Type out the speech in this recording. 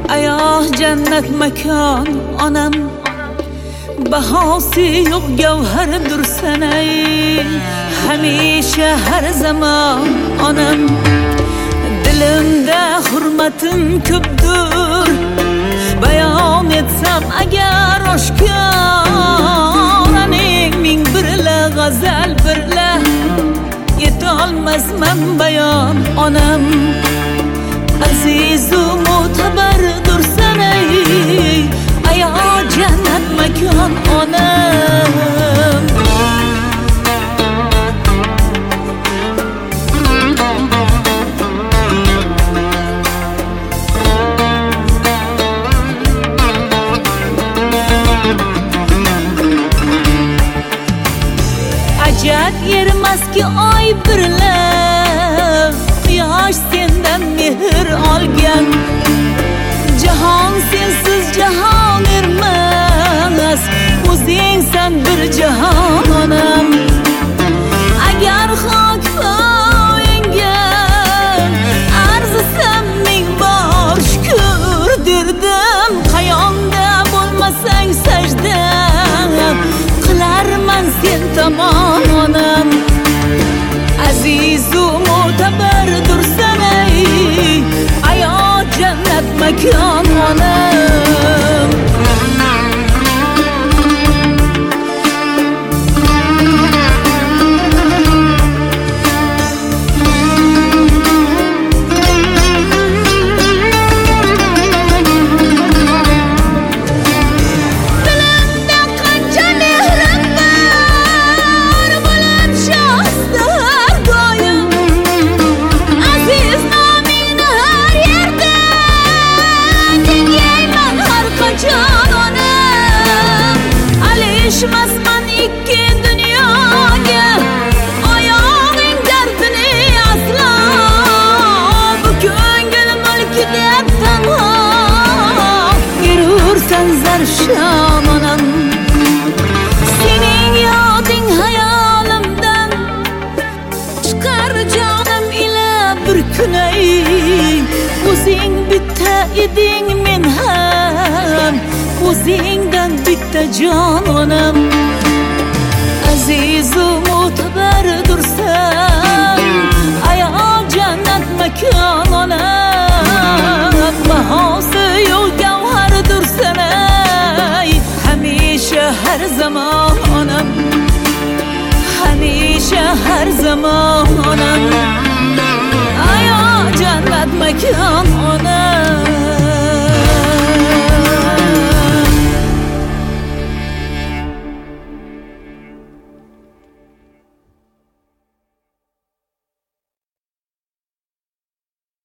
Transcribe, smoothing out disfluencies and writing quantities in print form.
Aya cennet mekan anam, bahası yok gevherdir seney. Hamishe her zaman anam, dilimde hürmetin köptür. Bayan etsem eğer oşkar, aning min birle gazel birle yetolmaz men bayan anam. Aziz u muteberdir seney, aya cennet mekan anam. Acet yermez ki ay birle, yaş senden mehir algen. Cihan sensiz cihan ermez, o'zing sen bir cihan anam. Agar hak qo'yingan arzisam ming bor shukr derdim. Qayonda bo'lmasang sajda qilarman sen tomon onam. Aziz u muteberdir seney, aya cennet mekan onam. Alışmazman iki dünyaya, ayağın derdini asla. Bu köngül mülküde tenha, yürürsen zerşan anam. Senin yadın hayalimden çıkar canım ile bir güney. O'zing bitta eding men ham, o'zingdan bitta jon onam. Aziz u muteberdir sen, aya cennet mekan onam. Bahası yok gevherdir seney, hamishe her zaman onam. Hamishe her zaman onam. Aya cennet mekan